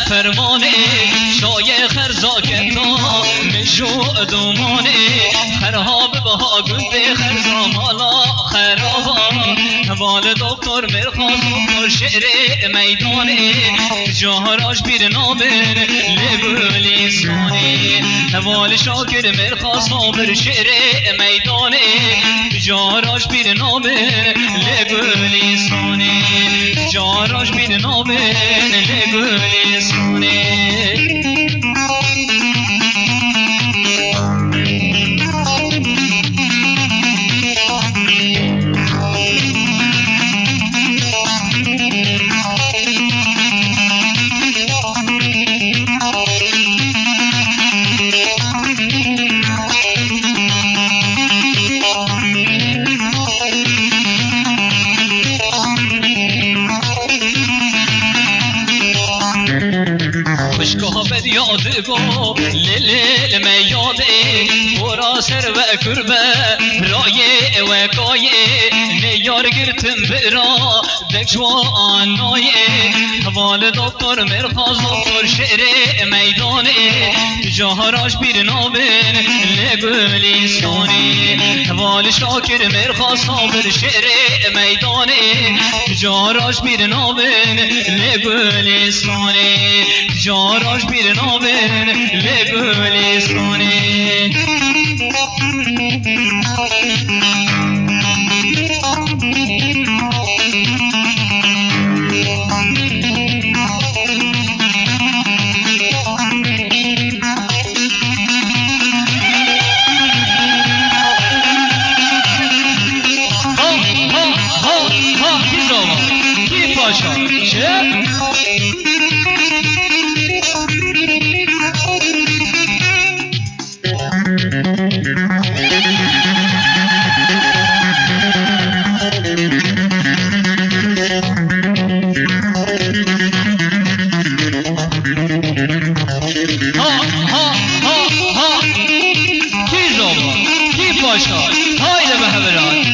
فرمانه شایخ ارزاکتا مجو دومانه خراب بها گنده خرزا مالا خرابا حوال دکتر مرخاز دکتر شعر میدانه جاهراش بیر نابر لگولی سانه حوال شاکر مرخاز نابر شعر میدانه جاهراش بیر نابر لگولی سانه جاهراش بیر نابر لگولی سانه خوشگاه بد یاد گو لیل میاده برا سر و کربه رایه و کایه نیار گرتم برا دکشوان نایه حوال دکتر مرخاز دکتر شعر میدانه جاهراش بیر نابن لگولیستانه حوال شاکر مرخاز نابر شعر میدانه جاهراش بیر نابن لگولیستانه جاهراش بیر نابن لگولیستانه کی پاشا هایده به همراه